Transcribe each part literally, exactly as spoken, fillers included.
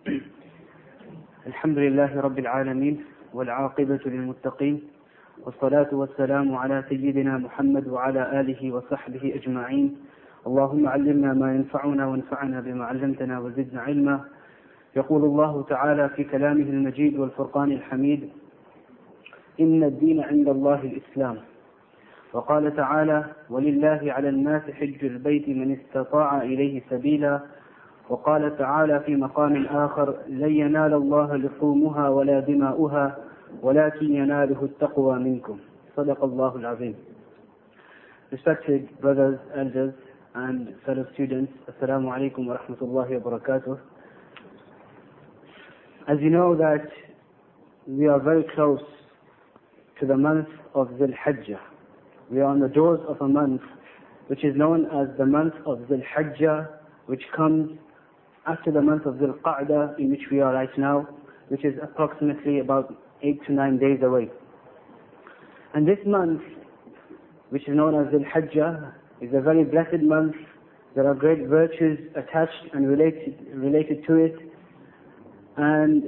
الحمد لله رب العالمين والعاقبة للمتقين والصلاة والسلام على سيدنا محمد وعلى آله وصحبه أجمعين. اللهم علمنا ما ينفعنا وانفعنا بما علمتنا وزدنا علما. يقول الله تعالى في كلامه المجيد والفرقان الحميد: إن الدين عند الله الإسلام. وقال تعالى: ولله على الناس حج البيت من استطاع إليه سبيلا. وقال تعالى في مقام آخر: لن ينال الله لحومها ولا دماؤها ولكن يناله التقوى منكم. صدق الله العظيم. Respected brothers, elders and fellow students, Assalamu alaikum wa rahmatullahi wa barakatuh. As you know that we are very close to the month of Dhul Hijjah. We are on the doors of a month which is known as the month of Dhul Hijjah, which comes after the month of Dhul Qa'dah, in which we are right now, which is approximately about eight to nine days away. And this month, which is known as Dhul Hijjah, is a very blessed month. There are great virtues attached and related, related to it. And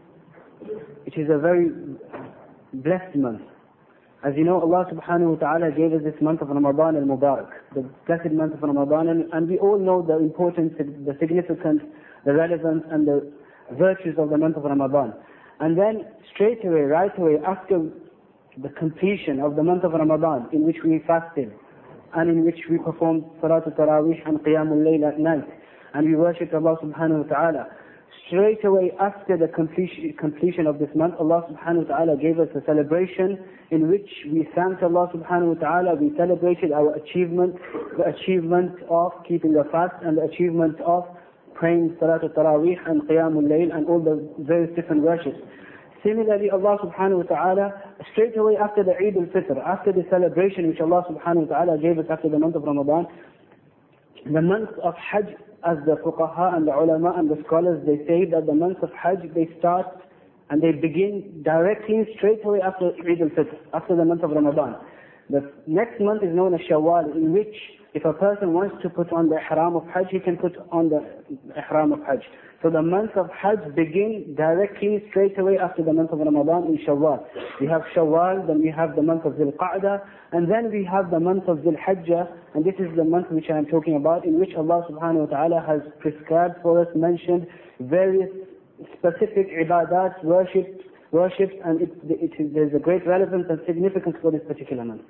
it is a very blessed month. As you know, Allah subhanahu wa ta'ala gave us this month of Ramadan al-Mubarak, the blessed month of Ramadan, and, and we all know the importance, the significance, the relevance and the virtues of the month of Ramadan. And then straight away, right away, after the completion of the month of Ramadan, in which we fasted, and in which we performed Salatul Taraweeh and Qiyamul Layl at night, and we worshipped Allah subhanahu wa ta'ala, straight away after the completion, completion of this month, Allah subhanahu wa ta'ala gave us a celebration in which we thanked Allah subhanahu wa ta'ala, we celebrated our achievement, the achievement of keeping the fast and the achievement of praying Salatul Taraweeh and Qiyamul Layl and all the various different worships. Similarly, Allah subhanahu wa ta'ala, straight away after the Eid al-Fitr, after the celebration which Allah subhanahu wa ta'ala gave us after the month of Ramadan, the month of Hajj, as the fuqaha and the ulama and the scholars, they say that the month of Hajj, they start and they begin directly straight away after Eid al-Fitr, after the month of Ramadan. The next month is known as Shawwal, in which if a person wants to put on the ihram of Hajj, he can put on the ihram of Hajj. So the month of Hajj begins directly straight away after the month of Ramadan in Shawwal. We have Shawwal, then we have the month of Dhul Qa'dah, and then we have the month of Dhul Hijjah, and this is the month which I am talking about, in which Allah subhanahu wa ta'ala has prescribed for us, mentioned various specific ibadat, worships, worships and it, it is, there's a great relevance and significance for this particular month.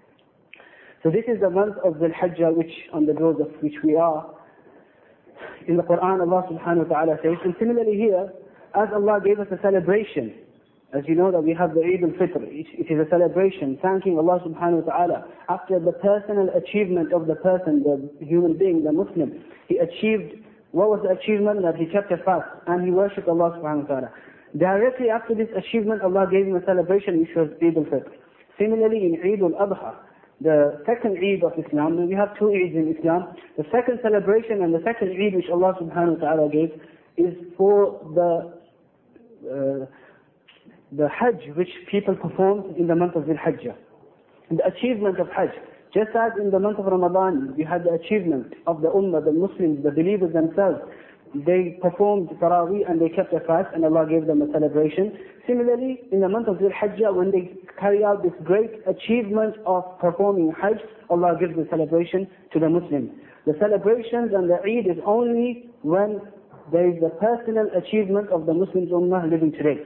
So this is the month of Dhul Hijjah, which on the doors of which we are. In the Quran, Allah subhanahu wa ta'ala says, and similarly here, as Allah gave us a celebration, as you know that we have the Eid al-Fitr, it, it is a celebration, thanking Allah subhanahu wa ta'ala after the personal achievement of the person, the human being, the Muslim. He achieved, what was the achievement? That he kept a fast and he worshipped Allah subhanahu wa ta'ala. Directly after this achievement, Allah gave him a celebration which was Eid al-Fitr. Similarly in Eid al-Adha, the second Eid of Islam, we have two Eids in Islam. The second celebration and the second Eid which Allah subhanahu wa ta'ala gave is for the uh, the Hajj which people perform in the month of Dhul Hijjah. The achievement of Hajj. Just as in the month of Ramadan, we had the achievement of the Ummah, the Muslims, the believers themselves. They performed Taraweeh and they kept a fast and Allah gave them a celebration. Similarly, in the month of Dhul Hijjah, when they carry out this great achievement of performing Hajj, Allah gives the celebration to the Muslims. The celebrations and the Eid is only when there is the personal achievement of the Muslims Ummah living today.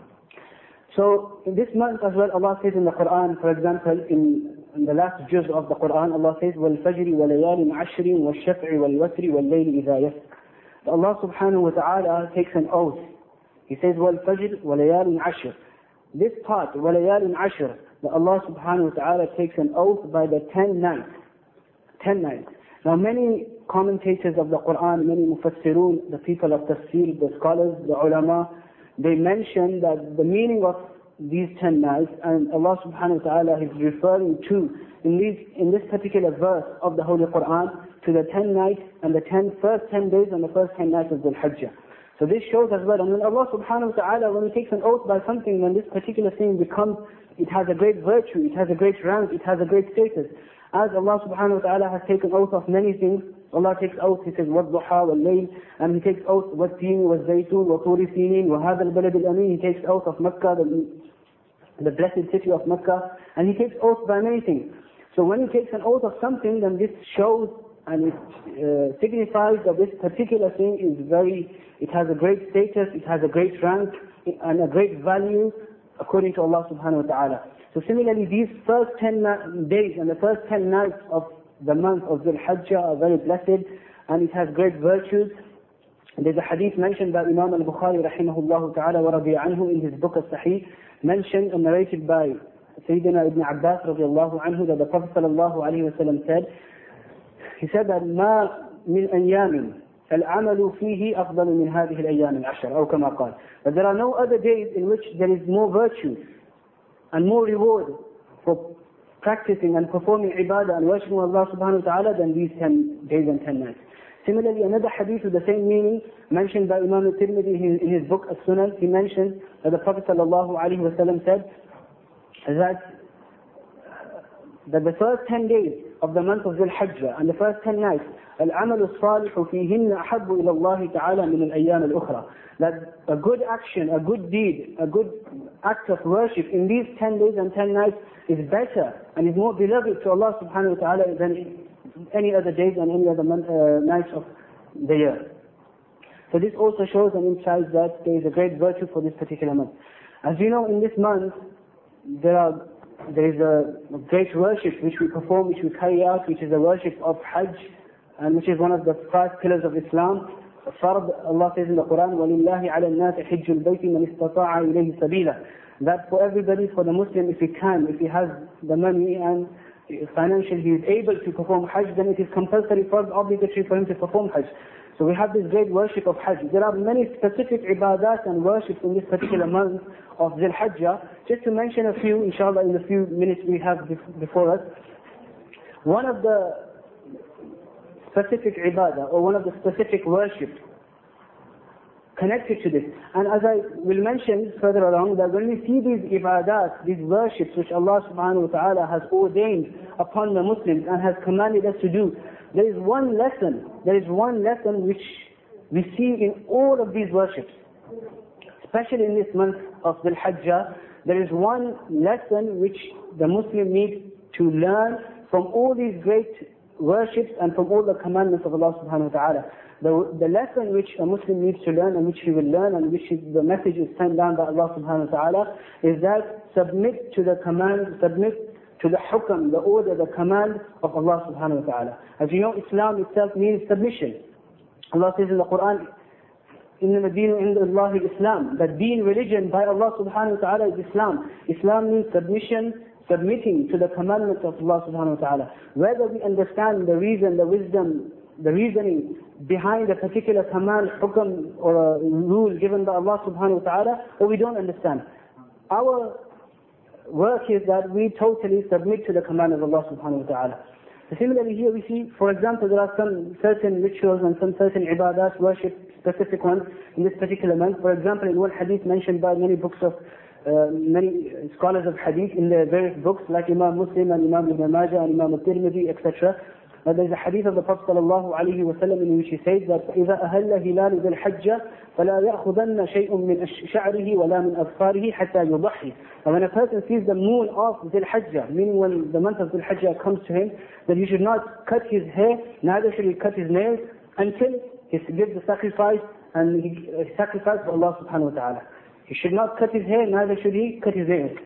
So in this month as well, Allah says in the Quran, for example, in, in the last juz of the Quran, Allah says, وَالْفَجْرِ وَلَيَالٍ عَشْرٍ وَالشَّفْعِ وَالْوَتْرِ وَاللَّيْلِ إِذَا يَسْرِ. Allah subhanahu wa ta'ala takes an oath. He says, وَالْفَجْرِ وَلَيَالٍ عَشْرٍ. This part, وَلَيَالٍ عَشْرٍ, that Allah subhanahu wa ta'ala takes an oath by the ten nights. Ten nights. Now many commentators of the Quran, many mufassirun, the people of tafsir, the scholars, the ulama, they mention that the meaning of these ten nights, and Allah subhanahu wa ta'ala is referring to, in, these, in this particular verse of the Holy Quran, to the ten nights and the ten, first ten days and the first ten nights of Dhul Hijjah. So this shows as well. And when Allah subhanahu wa ta'ala, when He takes an oath by something, when this particular thing becomes, it has a great virtue, it has a great rank, it has a great status. As Allah subhanahu wa ta'ala has taken oath of many things, Allah takes oath, He says, وَالضُّحَى وَاللَّيْلِ, and He takes oath, وَالتِّينِ وَالزَّيْتُونِ وَطُورِ سِينِينَ وَهَذَا الْبَلَدِ الْأَمِينِ. He takes oath of Mecca, the, the blessed city of Mecca, and He takes oath by many things. So when He takes an oath of something, then this shows and it uh, signifies that this particular thing is very, it has a great status, it has a great rank, and a great value according to Allah subhanahu wa ta'ala. So similarly, these first ten days and the first ten nights of the month of Dhul Hajjah are very blessed, and it has great virtues. There's a hadith mentioned by Imam al-Bukhari rahimahullah ta'ala wa radiya anhu in his book al-Sahih, mentioned and narrated by Sayyidina Ibn Abbas radiallahu anhu, that the Prophet sallallahu alayhi wa sallam said, he said that ما من أيام العمل فيه أفضل من هذه الأيام العشر أو كما قال. But there are no other days in which there is more virtue and more reward for practicing and performing ibadah and worshiping Allah subhanahu wa ta'ala than these ten days and ten nights. Similarly, another hadith with the same meaning mentioned by Imam al-Tirmidhi in his book As-Sunan, he mentioned that the Prophet sallallahu alayhi wa sallam said that that the first ten days of the month of Dhul Hajjah and the first ten nights, العمل الصالح فيهن أحب إلى الله تعالى من الأيام الأخرى. That a good action, a good deed, a good act of worship in these ten days and ten nights is better and is more beloved to Allah subhanahu wa ta'ala than any other days and any other month, uh, nights of the year. So this also shows and implies that there is a great virtue for this particular month. As you know, in this month, there are There is a great worship which we perform, which we carry out, which is the worship of Hajj, and which is one of the five pillars of Islam. Fard, Allah says in the Quran, وَلِلَّهِ عَلَى النَّاسِ حِجُّ الْبَيْتِ مَنِ اسْتَطَاعَ إِلَيْهِ سَبِيلًا. That for everybody, for the Muslim, if he can, if he has the money and financially he is able to perform Hajj, then it is compulsory, first obligatory for him to perform Hajj. So we have this great worship of Hajj. There are many specific ibadat and worships in this particular month of Dhul Hajjah. Just to mention a few, inshallah, in the few minutes we have before us. One of the specific ibadah, or one of the specific worship connected to this. And as I will mention further along, that when we see these ibadat, these worships which Allah subhanahu wa ta'ala has ordained upon the Muslims and has commanded us to do, there is one lesson, there is one lesson which we see in all of these worships. Especially in this month of Dhul Hajjah, there is one lesson which the Muslim needs to learn from all these great worships and from all the commandments of Allah subhanahu wa ta'ala. The, the lesson which a Muslim needs to learn and which he will learn and which is, the message is sent down by Allah subhanahu wa ta'ala, is that submit to the command, submit to the hukam, the order, the command of Allah subhanahu wa ta'ala. As you know, Islam itself means submission. Allah says in the Quran, إِنَّمَا الدِّينُ عِنْدَ اللَّهِ الْإِسْلَامِ. That deen, religion by Allah subhanahu wa ta'ala is Islam. Islam means submission, submitting to the commandments of Allah subhanahu wa ta'ala. Whether we understand the reason, the wisdom, the reasoning behind a particular command, hukam, or a rule given by Allah subhanahu wa ta'ala, or we don't understand. Our work is that we totally submit to the command of Allah subhanahu wa ta'ala. So similarly here we see, for example, there are some certain rituals and some certain ibadat, worship, specific ones in this particular month. For example, in one hadith mentioned by many books of, uh, many scholars of hadith in their various books, like Imam Muslim and Imam Ibn Majah and Imam al-Tirmidhi, et cetera. Uh, there is a hadith of the Prophet sallallahu alayhi wa sallam in which he says that إِذَا أَهَلَّ هِلَالُ ذِي الْحَجَّةِ فَلَا يَأْخُذَنَّ شَيْءٌ مِنْ شَعْرِهِ وَلَا مِنْ أَظْفَارِهِ حَتَّى يُضَحِّي. And when a person sees the moon of Dhul Hajjah, meaning when the month of Dhul Hajjah comes to him, then he should not cut his hair, neither should he cut his nails until he gives the sacrifice and he uh, sacrifice for Allah subhanahu wa ta'ala. He should not cut his hair, neither should he cut his nails.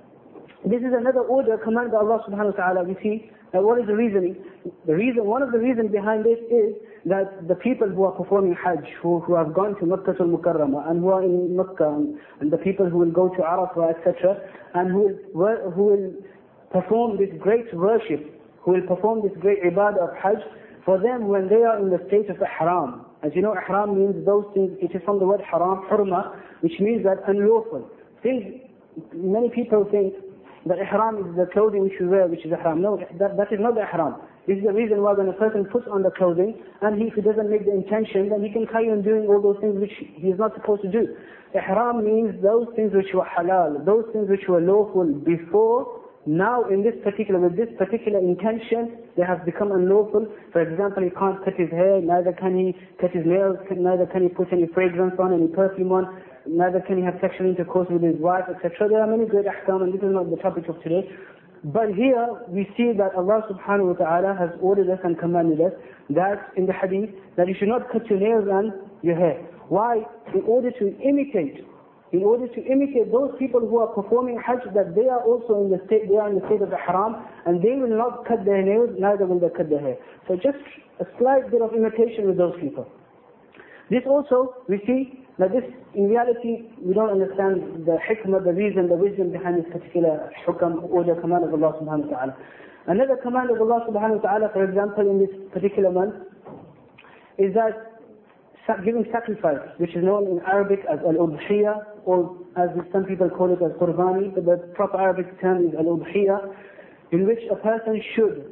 This is another order commanded by Allah subhanahu wa ta'ala. We see uh, what is the reasoning? The reason, one of the reasons behind this is that the people who are performing Hajj, who, who have gone to Makkah al-Mukarramah and who are in Makkah, and, and the people who will go to Arafah, et cetera, and who will, who will perform this great worship, who will perform this great ibadah of Hajj, for them when they are in the state of ihram. As you know, ihram means those things, it is from the word haram, hurma, which means that unlawful. Things, many people think that ihram is the clothing which we wear, which is ihram. No, that, that is not the ihram. This is the reason why when a person puts on the clothing, and he, if he doesn't make the intention, then he can carry on doing all those things which he is not supposed to do. Ihram means those things which were halal, those things which were lawful before, now in this particular, with this particular intention, they have become unlawful. For example, he can't cut his hair, neither can he cut his nails, neither can he put any fragrance on, any perfume on, neither can he have sexual intercourse with his wife, et cetera. There are many great ahkam, and this is not the topic of today. But here we see that Allah subhanahu wa ta'ala has ordered us and commanded us that in the hadith, that you should not cut your nails and your hair. Why? In order to imitate, in order to imitate those people who are performing Hajj, that they are also in the state, they are in the state of Ihram, and they will not cut their nails, neither will they cut their hair. So just a slight bit of imitation with those people. This also, we see that this, in reality, we don't understand the hikmah, the reason, the wisdom behind this particular hukam or the command of Allah subhanahu wa ta'ala. Another command of Allah subhanahu wa ta'ala, for example, in this particular month, is that giving sacrifice, which is known in Arabic as al-udhiyah, or as some people call it as qurbani, but the proper Arabic term is al-udhiyah, in which a person should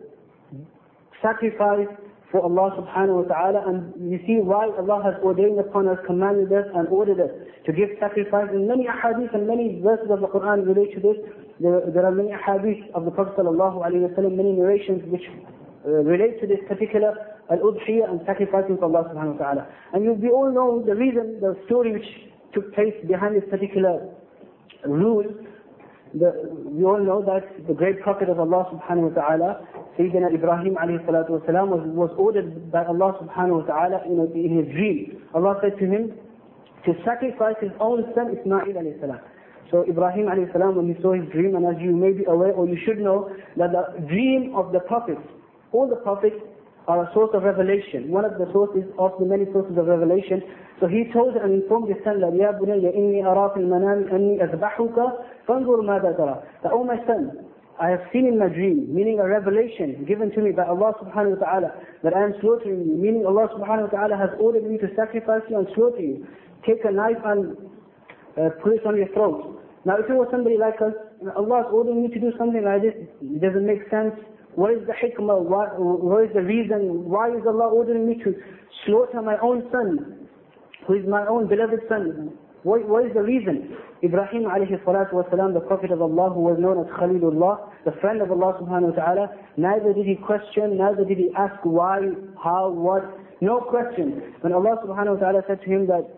sacrifice for Allah subhanahu wa ta'ala. And you see why Allah has ordained upon us, commanded us and ordered us to give sacrifice. And many ahadith and many verses of the Quran relate to this. There, there are many ahadith of the Prophet sallallahu alayhi wa sallam, many narrations which uh, relate to this particular al-udhiyah and sacrificing for Allah subhanahu wa ta'ala. And you we all know the reason, the story which took place behind this particular rule. The, we all know that the great prophet of Allah subhanahu wa ta'ala, Sayyidina Ibrahim alayhi salatu wasalam, was, was ordered by Allah subhanahu wa ta'ala in, a, in his dream. Allah said to him to sacrifice his own son Ismail alayhi salam. So Ibrahim alayhi salam, when he saw his dream, and as you may be aware or you should know, that the dream of the prophets, all the prophets are a source of revelation, one of the sources of the many sources of revelation. So he told and informed his son that, Ya bunayya inni ara fil manami anni azbahuka fanzur mada tara. That, oh my son, I have seen in my dream, meaning a revelation given to me by Allah subhanahu wa ta'ala, that I am slaughtering you, meaning Allah subhanahu wa ta'ala has ordered me to sacrifice you and slaughter you. Take a knife and uh, put it on your throat. Now if it was somebody like us, Allah is ordering me to do something like this, it doesn't make sense. What is the hikmah? What, what is the reason? Why is Allah ordering me to slaughter my own son, who is my own beloved son? What, what is the reason? Ibrahim alayhi salatu wasalam, the Prophet of Allah, who was known as Khalilullah, the friend of Allah subhanahu wa ta'ala, neither did he question, neither did he ask why, how, what, no question. When Allah subhanahu wa ta'ala said to him that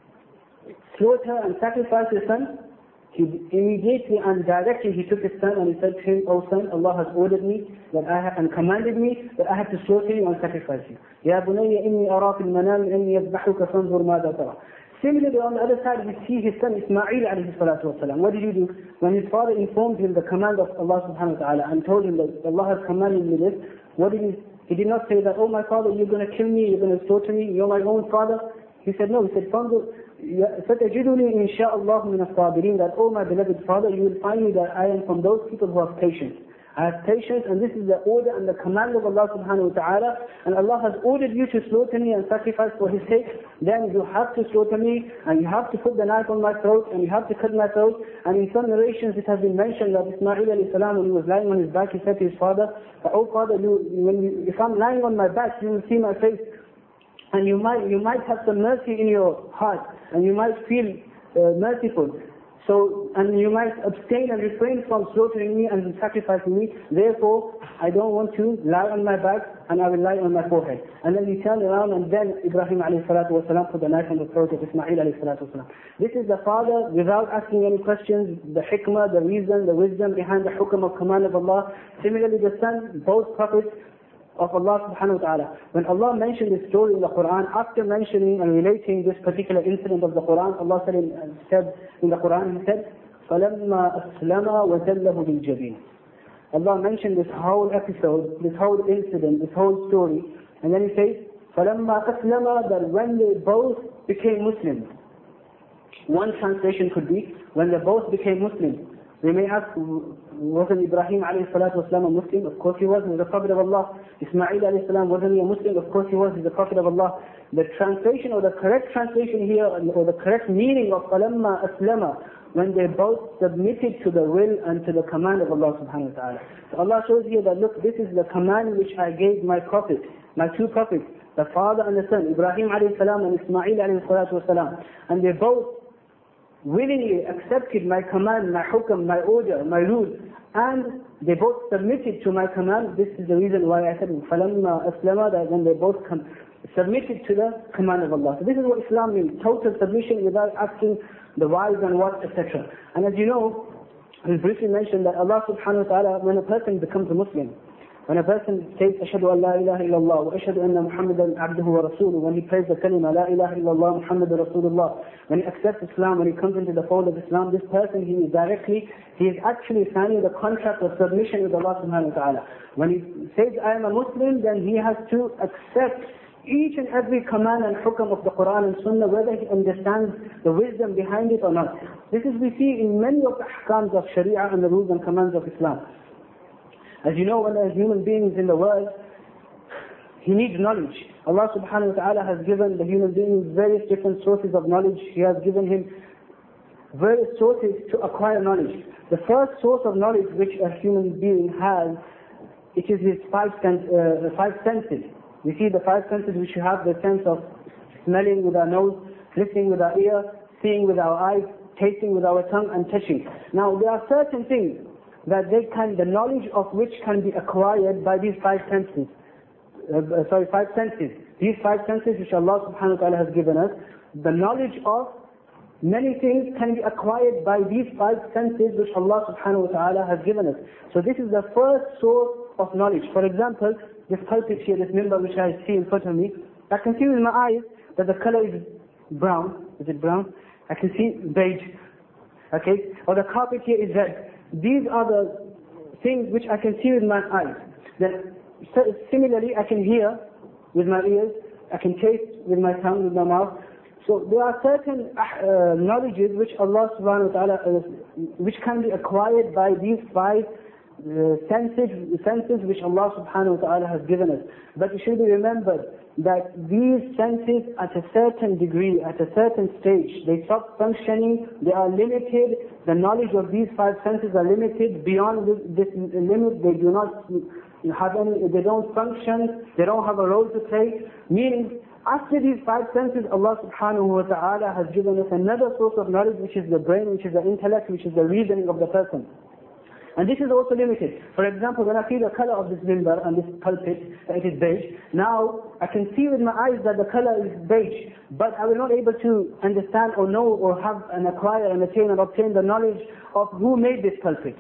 slaughter and sacrifice his son, he immediately and directly he took his son and he said to him, O son, Allah has ordered me that I have, and commanded me that I have to slaughter you and sacrifice you. Ya bunayya inni ara fil manami anni yadhbahuka fanzur madha tara. Similarly, on the other side, we see his son Ismail alayhi salatu wasalam. What did he do? When his father informed him the command of Allah subhanahu wa ta'ala and told him that Allah has commanded me this, what did he? He did not say that, oh my father, you're going to kill me, you're going to slaughter me, you're my own father. He said no. He said, fanzur ستجدني إن شاء الله من الصابرين, that, oh my beloved father, you will find me that I am from those people who have patience. I have patience, and this is the order and the command of Allah subhanahu wa ta'ala, and Allah has ordered you to slaughter me and sacrifice for His sake. Then you have to slaughter me, and you have to put the knife on my throat, and you have to cut my throat. And in some narrations it has been mentioned that Ismail alayhi salam, when he was lying on his back, he said to his father, oh father, you, when you, if I'm lying on my back, you will see my face, and you might you might have some mercy in your heart, and you might feel uh, merciful. So, and you might abstain and refrain from slaughtering me and sacrificing me. Therefore, I don't want to lie on my back, and I will lie on my forehead. And then he turned around, and then Ibrahim alayhi salatu wasalam put the knife on the throat of Ismail alayhi salatu wasalam. This is the father, without asking any questions, the hikmah, the reason, the wisdom behind the hukm of command of Allah. Similarly, the son, both prophets of Allah subhanahu wa ta'ala. When Allah mentioned this story in the Quran, after mentioning and relating this particular incident of the Quran, Allah said in, said in the Quran, He said, فَلَمَّا أَسْلَمَا وَتَلَّهُ بِالْجَبِينِ. Allah mentioned this whole episode, this whole incident, this whole story, and then He says, فَلَمَّا أَسْلَمَا, that when they both became Muslims. One translation could be, when they both became Muslims. We may ask, wasn't Ibrahim alayhi salatu wasalam a Muslim? Of course he was, he was a prophet of Allah. Ismail alayhi salam, wasn't he a Muslim? Of course he was, he's a prophet of Allah. The translation, or the correct translation here, or the correct meaning of فَلَمَّا أَسْلَمَ, when they both submitted to the will and to the command of Allah subhanahu wa ta'ala. So Allah shows here that, look, this is the command which I gave my prophet, my two prophets, the father and the son, Ibrahim alayhi salam and Ismail alayhi salatu wasalam. And they both willingly accepted my command, my hukam, my order, my rule, and they both submitted to my command. This is the reason why I said, فَلَمَّا أَسْلَمَا, that when they both come, submitted to the command of Allah. So this is what Islam means, total submission without asking the whys and what, et cetera. And as you know, we briefly mentioned that Allah subhanahu wa ta'ala, when a person becomes a Muslim, when a person says, أشهد أن لا إله إلا الله وأشهد أن محمدا عبده ورسوله, when he prays the kalima, لا إله إلا الله محمد رسول الله, when he accepts Islam, when he comes into the fold of Islam, this person, he is directly, he is actually signing the contract of submission with Allah subhanahu wa ta'ala. When he says, I am a Muslim, then he has to accept each and every command and hukam of the Quran and Sunnah, whether he understands the wisdom behind it or not. This is we see in many of the ahkams of Sharia and the rules and commands of Islam. As you know, when there are human beings in the world, he needs knowledge. Allah subhanahu wa ta'ala has given the human beings various different sources of knowledge. He has given him various sources to acquire knowledge. The first source of knowledge which a human being has, it is his five, sen- uh, five senses. We see the five senses which have the sense of smelling with our nose, listening with our ear, seeing with our eyes, tasting with our tongue, and touching. Now there are certain things that they can, the knowledge of which can be acquired by these five senses. Uh, sorry, five senses. These five senses which Allah subhanahu wa ta'ala has given us, the knowledge of many things can be acquired by these five senses which Allah subhanahu wa ta'ala has given us. So this is the first source of knowledge. For example, this pulpit here, this member which I see in front of me, I can see with my eyes that the color is brown. Is it brown? I can see beige. Okay? Or the carpet here is red. These are the things which I can see with my eyes. Then similarly, I can hear with my ears, I can taste with my tongue, with my mouth. So there are certain uh, knowledges which Allah subhanahu wa ta'ala, uh, which can be acquired by these five uh, senses, senses which Allah subhanahu wa ta'ala has given us. But it should be remembered that these senses at a certain degree, at a certain stage, they stop functioning, they are limited, the knowledge of these five senses are limited. Beyond this, this limit, they do not have any, they don't function, they don't have a role to play. Meaning, after these five senses, Allah subhanahu wa ta'ala has given us another source of knowledge, which is the brain, which is the intellect, which is the reasoning of the person. And this is also limited. For example, when I see the color of this member and this pulpit, it is beige. Now, I can see with my eyes that the color is beige, but I will not be able to understand or know or have and acquire and attain and obtain the knowledge of who made this pulpit.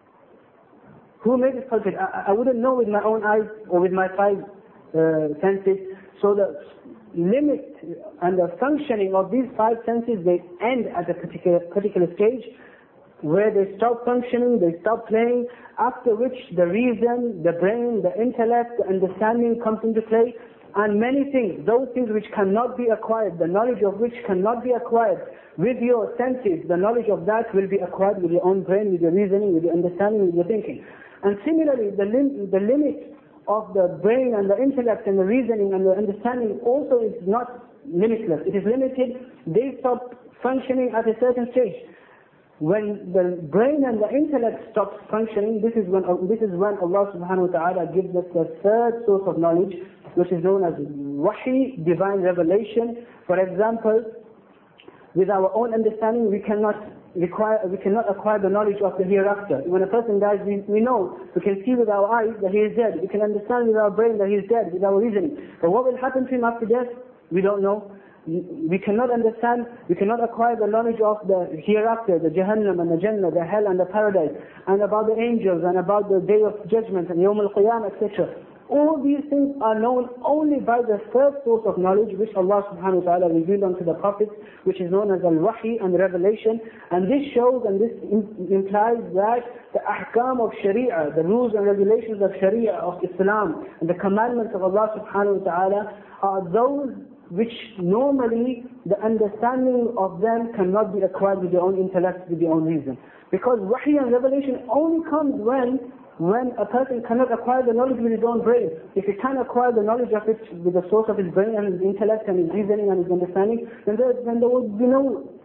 Who made this pulpit? I, I wouldn't know with my own eyes or with my five uh, senses. So the limit and the functioning of these five senses, they end at a particular, particular stage, where they stop functioning, they stop playing, after which the reason, the brain, the intellect, the understanding comes into play, and many things, those things which cannot be acquired, the knowledge of which cannot be acquired with your senses, the knowledge of that will be acquired with your own brain, with your reasoning, with your understanding, with your thinking. And similarly, the, lim the limit of the brain and the intellect and the reasoning and the understanding also is not limitless. It is limited. They stop functioning at a certain stage. When the brain and the intellect stops functioning, this is when this is when Allah subhanahu wa ta'ala gives us the third source of knowledge, which is known as wahi, divine revelation. For example, with our own understanding, we cannot require, we cannot acquire the knowledge of the hereafter. When a person dies, we, we know, we can see with our eyes that he is dead. We can understand with our brain that he is dead, with our reasoning. But what will happen to him after death? We don't know. We cannot understand, we cannot acquire the knowledge of the hereafter, the Jahannam and the Jannah, the hell and the paradise, and about the angels, and about the day of judgment, and Yawm al-Qiyamah, et cetera. All these things are known only by the third source of knowledge which Allah subhanahu wa ta'ala revealed unto the prophets, which is known as al-Wahi and revelation. And this shows and this implies that the ahkam of Sharia, the rules and regulations of Sharia, of Islam, and the commandments of Allah subhanahu wa ta'ala are those which normally the understanding of them cannot be acquired with your own intellect, with your own reason. Because wahi and revelation only comes when when a person cannot acquire the knowledge with his own brain. If he can acquire the knowledge of it with the source of his brain and his intellect and his reasoning and his understanding, then there, then there will be no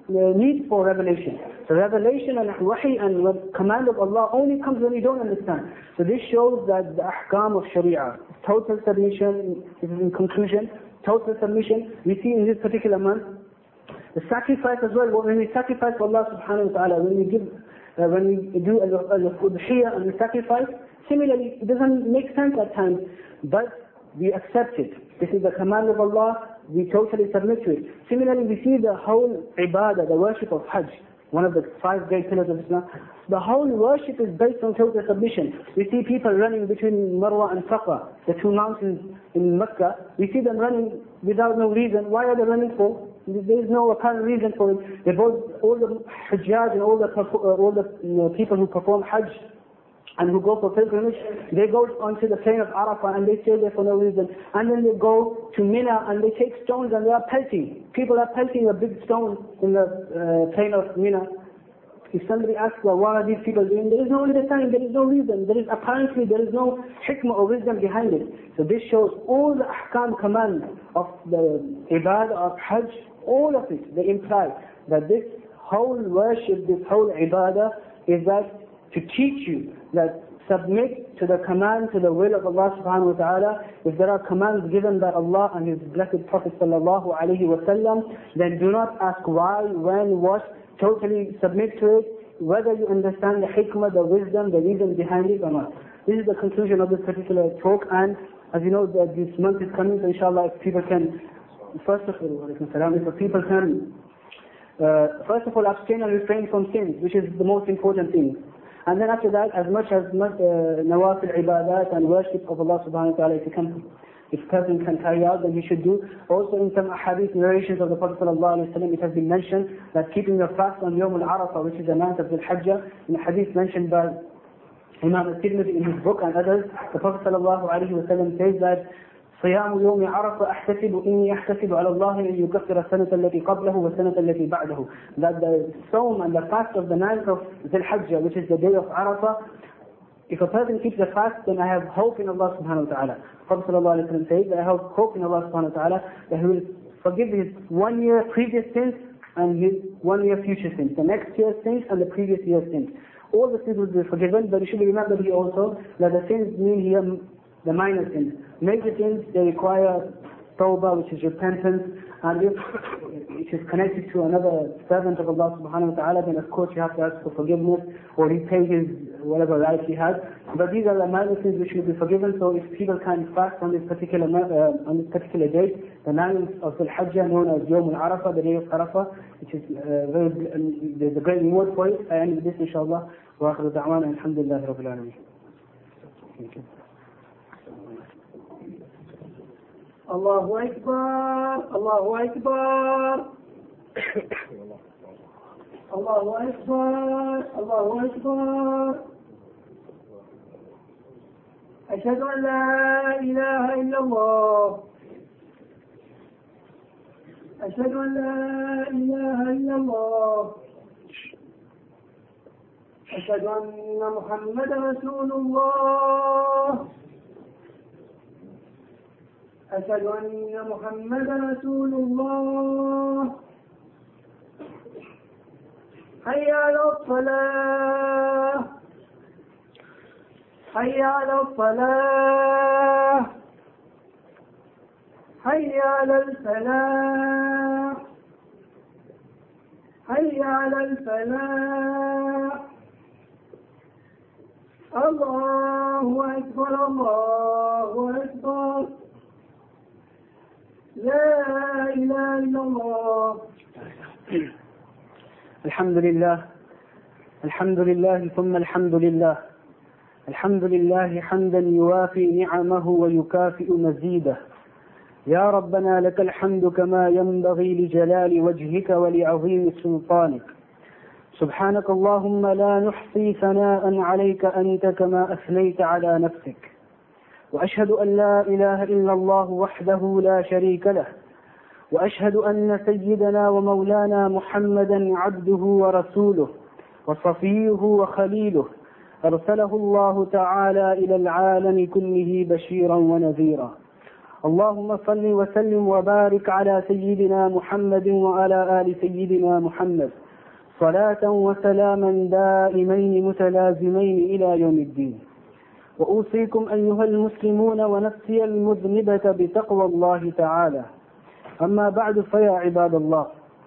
need for revelation. So revelation and wahi and the command of Allah only comes when you don't understand. So this shows that the ahkam of sharia, total submission, in conclusion, total submission, we see in this particular month, the sacrifice as well. When we sacrifice for Allah subhanahu wa ta'ala, when we give, uh, when we do al-udhiyah and we sacrifice, similarly, it doesn't make sense at times, but we accept it. This is the command of Allah, we totally submit to it. Similarly, we see the whole ibadah, the worship of Hajj, one of the five great pillars of Islam. The whole worship is based on total submission. We see people running between Marwa and Safa, the two mountains in Mecca. We see them running without no reason. Why are they running for? There is no apparent reason for it. They both, all the Hajjaj and all the, all the you know, people who perform Hajj and who go for pilgrimage, they go onto the plain of Arafah and they stay there for no reason. And then they go to Mina and they take stones and they are pelting. People are pelting a big stone in the uh, plain of Mina. If somebody asks, well, what are these people doing? There is no understanding, there is no reason. There is apparently, there is no hikmah or wisdom behind it. So this shows all the ahkam commands of the ibadah of Hajj, all of it, they imply that this whole worship, this whole ibadah is that to teach you that submit to the command, to the will of Allah subhanahu wa ta'ala. If there are commands given by Allah and His blessed Prophet sallallahu alayhi wa sallam, then do not ask why, when, what, totally submit to it, whether you understand the hikmah, the wisdom, the reason behind it or not. This is the conclusion of this particular talk, and as you know, that this month is coming, so inshallah if people can, first of all, if people can, uh, first of all abstain and refrain from sins, which is the most important thing. And then after that, as much as much, uh, nawafil ibadat and worship of Allah subhanahu wa ta'ala, if he can, if person can carry out, then he should do. Also in some hadith narrations of the Prophet sallallahu alaihi wasallam, it has been mentioned that keeping the fast on Yawm al-Arafah, which is the ninth of the Hajjah, in the hadith mentioned by Imam al-Tirmidhi in his book and others, the Prophet sallallahu alaihi wasallam says that صيام يوم عرفة أحتسب إني أحتسب على الله أن يكفر السنة التي قبله والسنة التي بعده. That the Sawm and the fast of the ninth of Dhul Hajjah, which is the day of Arafah, if a person keeps the fast, then I have hope in Allah subhanahu wa ta'ala. Prophet sallallahu alaihi wasallam says that I have hope in Allah subhanahu wa ta'ala that He will forgive his one year previous sins and his one year future sins, the next year's sins and the previous year's sins. All the sins will be forgiven, but it should be remembered here also that the sins mean here the minor sins. Major sins, they require tawbah, which is repentance, and if it is connected to another servant of Allah subhanahu wa ta'ala, then of course you have to ask for forgiveness or repay his whatever rights he has. But these are the minor sins which will be forgiven. So if people can fast on this particular uh, on this particular date, the ninth of Dhul Hajjah, known as Yawm al-Arafah, the day of Arafah, which is uh, very, uh, there's a great reward for it. I end with this, inshallah. Wa akhiru da'wana, alhamdulillahi rabbil alameen. Thank you. Allahu Akbar, Allahu Akbar, Allahu Akbar, Allahu Akbar. أشهد أن لا إله إلا الله أشهد أن لا إله إلا الله أشهد أن محمد رسول الله أشهد أن محمد رسول الله حي على الصلاة حي على الصلاة حي على الفلاح حي على الفلاح الله أكبر الله أكبر لا إله إلا الله. الحمد لله الحمد لله ثم الحمد لله الحمد لله حمدا يوافي نعمه ويكافئ مزيده. يا ربنا لك الحمد كما ينبغي لجلال وجهك ولعظيم سلطانك. سبحانك اللهم لا نحصي ثناء عليك أنت كما أثنيت على نفسك. وأشهد أن لا إله إلا الله وحده لا شريك له. وأشهد أن سيدنا ومولانا محمدا عبده ورسوله وصفيه وخليله أرسله الله تعالى إلى العالم كله بشيرا ونذيرا. اللهم صل وسلم وبارك على سيدنا محمد وعلى آل سيدنا محمد صلاة وسلاما دائمين متلازمين إلى يوم الدين. وأوصيكم أيها المسلمون ونفسي المذنبة بتقوى الله تعالى. أما بعد، فيا عباد الله،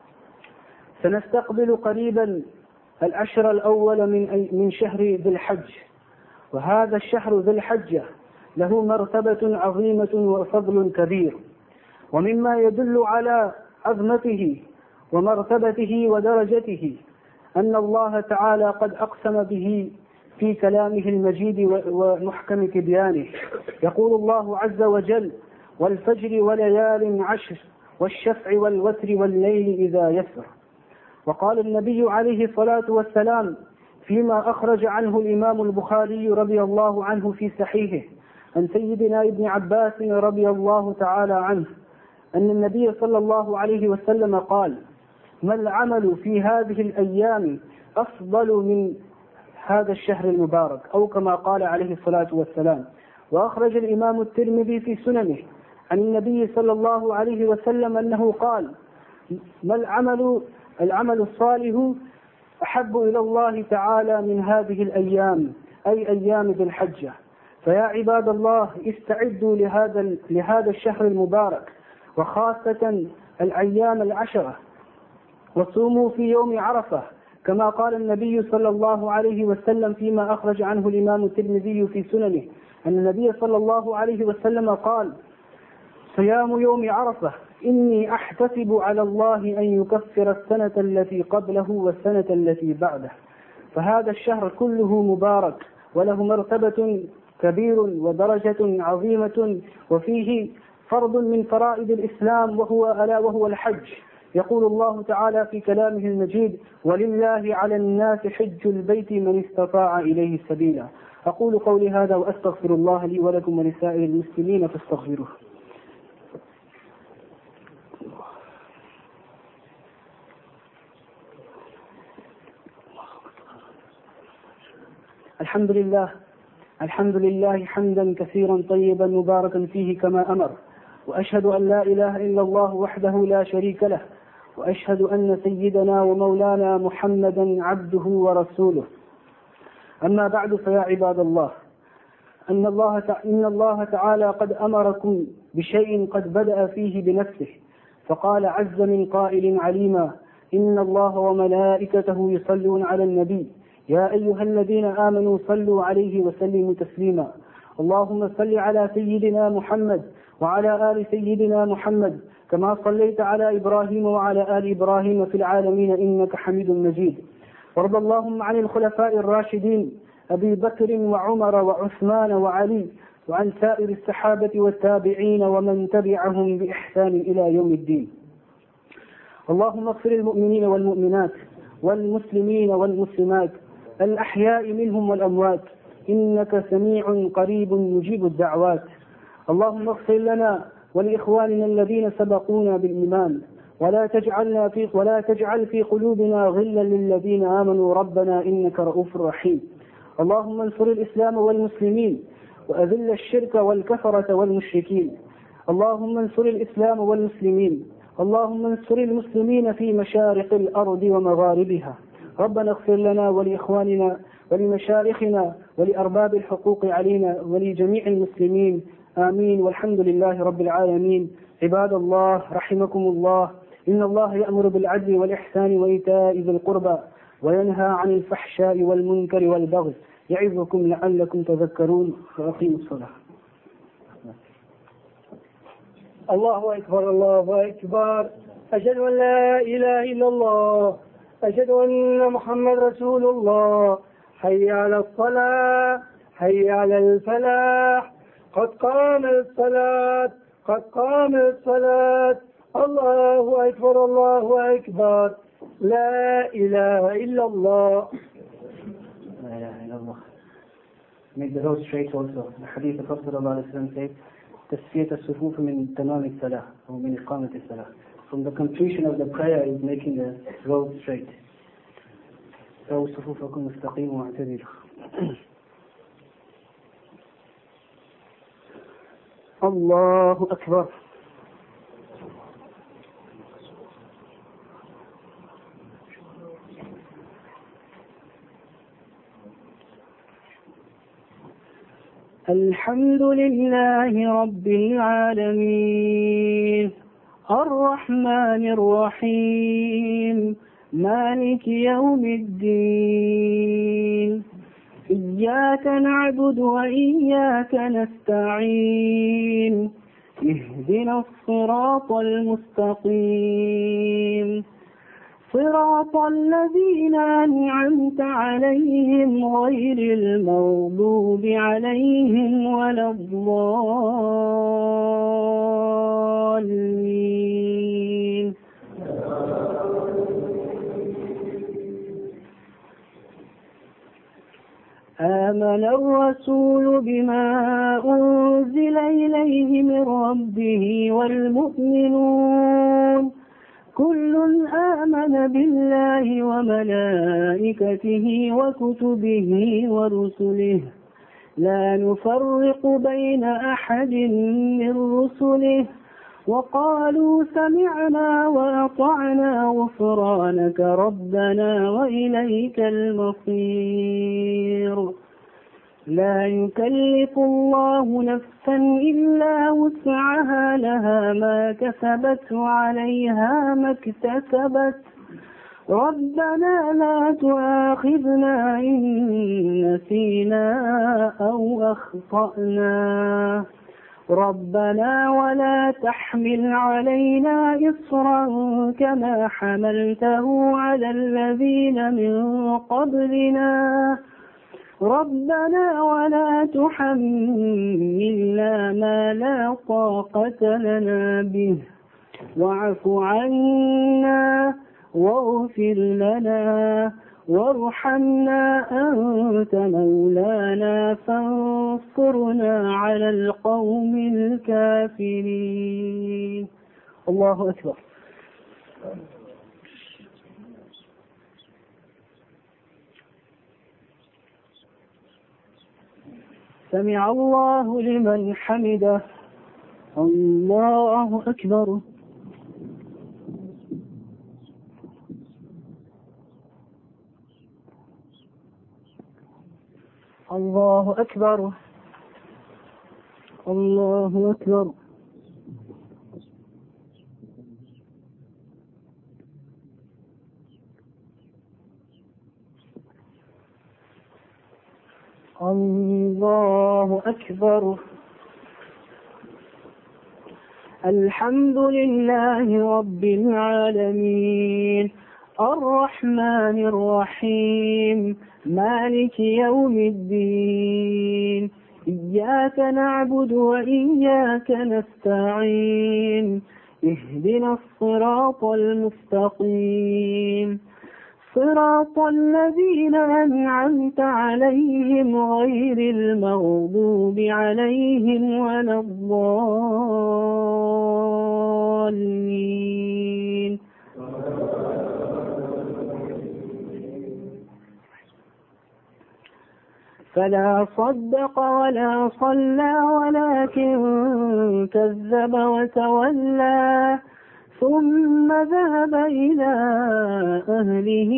سنستقبل قريبا العشر الأول من من شهر ذي الحج، وهذا الشهر ذي الحجة له مرتبة عظيمة وفضل كبير، ومما يدل على عظمته ومرتبته ودرجته أن الله تعالى قد أقسم به في كلامه المجيد ومحكم تبيانه. يقول الله عز وجل: والفجر وليال عشر والشفع والوتر والليل إذا يسر. وقال النبي عليه الصلاة والسلام فيما أخرج عنه الإمام البخاري رضي الله عنه في صحيحه عن سيدنا ابن عباس رضي الله تعالى عنه أن النبي صلى الله عليه وسلم قال: ما العمل في هذه الأيام أفضل من هذا الشهر المبارك، أو كما قال عليه الصلاة والسلام. وأخرج الإمام الترمذي في سننه عن النبي صلى الله عليه وسلم أنه قال: ما العمل العمل الصالح أحب إلى الله تعالى من هذه الأيام، أي أيام ذي الحجة. فيا عباد الله، استعدوا لهذا لهذا الشهر المبارك، وخاصة الأيام العشرة، وصوموا في يوم عرفة كما قال النبي صلى الله عليه وسلم فيما أخرج عنه الإمام الترمذي في سننه أن النبي صلى الله عليه وسلم قال: صيام يوم عرفة إني أحتسب على الله أن يكفر السنة التي قبله والسنة التي بعده. فهذا الشهر كله مبارك وله مرتبة كبير ودرجة عظيمة، وفيه فرض من فرائض الإسلام وهو ألا وهو الحج. يقول الله تعالى في كلامه المجيد: ولله على الناس حج البيت من استطاع إليه سبيلا. أقول قولي هذا وأستغفر الله لي ولكم ولسائر المسلمين فاستغفروه. الحمد لله الحمد لله حمدا كثيرا طيبا مباركا فيه كما أمر، وأشهد أن لا إله إلا الله وحده لا شريك له، وأشهد أن سيدنا ومولانا محمدا عبده ورسوله. أما بعد، فيا عباد الله، أن الله إن الله تعالى قد أمركم بشيء قد بدأ فيه بنفسه، فقال عز من قائل عليما: إن الله وملائكته يصلون على النبي يا أيها الذين آمنوا صلوا عليه وسلموا تسليما. اللهم صل على سيدنا محمد وعلى آل سيدنا محمد كما صليت على إبراهيم وعلى آل إبراهيم في العالمين إنك حميد مجيد. وارض اللهم عن الخلفاء الراشدين أبي بكر وعمر وعثمان وعلي، وعن سائر الصحابة والتابعين ومن تبعهم بإحسان إلى يوم الدين. اللهم اغفر المؤمنين والمؤمنات والمسلمين والمسلمات الأحياء منهم والأموات، إنك سميع قريب مجيب الدعوات. اللهم اغفر لنا ولإخواننا الذين سبقونا بالإيمان، ولا تجعلنا في ولا تجعل في قلوبنا غلا للذين آمنوا ربنا إنك رؤوف رحيم. اللهم انصر الإسلام والمسلمين وأذل الشرك والكفرة والمشركين. اللهم انصر الإسلام والمسلمين اللهم انصر المسلمين في مشارق الأرض ومغاربها. ربنا اغفر لنا ولإخواننا ولمشايخنا ولأرباب الحقوق علينا ولجميع المسلمين، آمين، والحمد لله رب العالمين. عباد الله رحمكم الله، إن الله يأمر بالعدل والإحسان وإيتاء ذي القربى وينهى عن الفحشاء والمنكر والبغي، يعظكم لعلكم تذكرون. وأقيموا الصلاة. الله أكبر الله أكبر، أشهد أن لا إله إلا الله، أشهد أن محمد رسول الله. حي على الصلاة، حي على الفلاح، قد قام الصلاة، قد قام الصلاة. الله أكبر الله أكبر، لا إله إلا الله. لا إله إلا الله. Make the road straight also. The hadith of Prophet ﷺ says, تسفية الصفوف من تمام الصلاة أو من إقامة الصلاة. From the completion of the prayer is making the road straight. سووا صفوفكم مستقيم واعتدلوا. الله أكبر. الحمد لله رب العالمين الرحمن الرحيم مالك يوم الدين إياك نعبد وإياك نستعين اهدنا الصراط المستقيم صراط الذين أنعمت عليهم غير المغضوب عليهم ولا الضالين. آمن الرسول بما أنزل إليه من ربه والمؤمنون كل آمن بالله وملائكته وكتبه ورسله لا نفرق بين أحد من رسله وقالوا سمعنا وأطعنا غفرانك ربنا وإليك المصير. لا يكلف الله نفسا إلا وسعها لها ما كسبت وعليها ما اكتسبت ربنا لا تؤاخذنا إن نسينا أو أخطأنا ربنا ولا تحمل علينا إصرا كما حملته على الذين من قبلنا ربنا ولا تحملنا ما لا طاقة لنا به واعف عنا واغفر لنا وارحمنا أنت مولانا فانصرنا على القوم الكافرين. الله أكبر. سمع الله لمن حمده. الله أكبر. الله أكبر. الله أكبر. الله أكبر. الحمد لله رب العالمين الرحمن الرحيم مالك يوم الدين إياك نعبد وإياك نستعين اهدنا الصراط المستقيم صراط الذين أنعمت عليهم غير المغضوب عليهم ولا الضالين. فلا صدق ولا صلى ولكن كذب وتولى ثم ذهب إلى أهله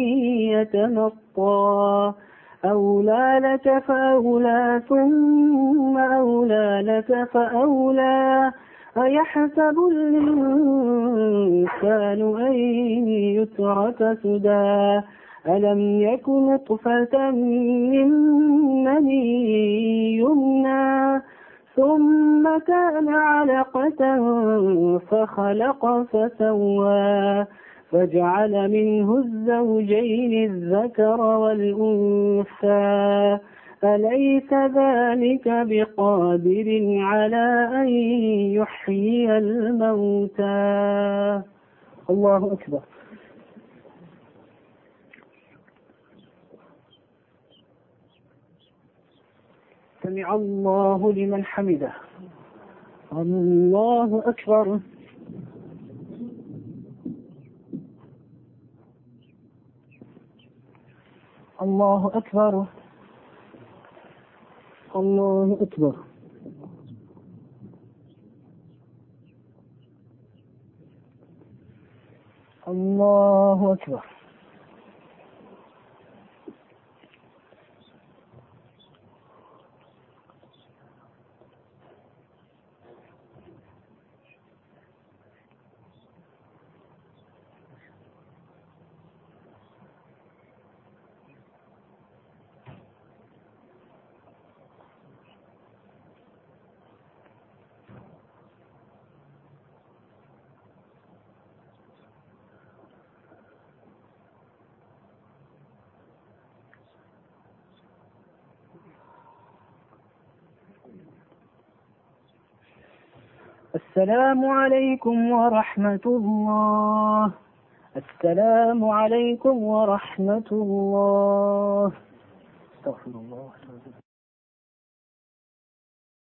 يتمطى أولى لك فأولى ثم أولى لك فأولى أيحسب الإنسان أن يترك سدى ألم يكن نطفة من مني يمنى ثم كان علقة فخلق فسوى فجعل منه الزوجين الذكر والأنثى أليس ذلك بقادر على أن يحيي الموتى. الله أكبر. سمع الله لمن حمده. الله أكبر. الله أكبر. الله أكبر. الله أكبر. السلام عليكم ورحمة الله. السلام عليكم ورحمة الله. استغفر الله.